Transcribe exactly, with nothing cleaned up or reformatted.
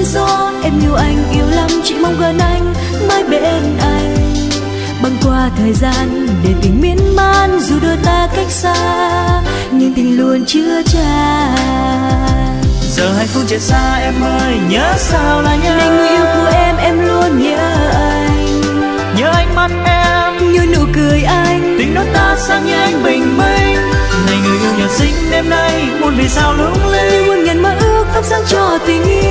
gió. Em yêu anh yêu lắm, chỉ mong gần anh mãi bên anh. Băng qua thời gian để tình miên man, dù đôi ta cách xa nhưng tình luôn chưa tràn. Giờ hai phương trời xa em ơi, nhớ sao là nhớ. Này người yêu của em, em luôn nhớ anh. Nhớ ánh mắt em, như nụ cười anh. tình đôi ta sáng như ánh bình minh. Này người yêu nhà xinh đêm nay muôn vì sao lung linh. Như muôn ngàn mơ ước thắp sáng cho tình yêu.